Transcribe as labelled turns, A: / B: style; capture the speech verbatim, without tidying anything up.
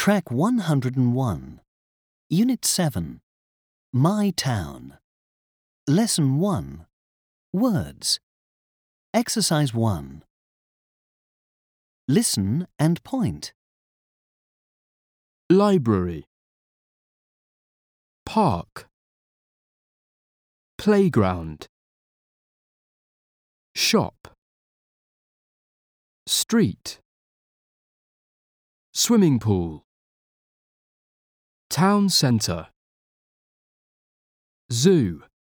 A: Track one hundred and one, Unit seven, My Town. Lesson one, Words. Exercise one. Listen and point.
B: Library, park, playground, shop, street, swimming pool, town centre, zoo.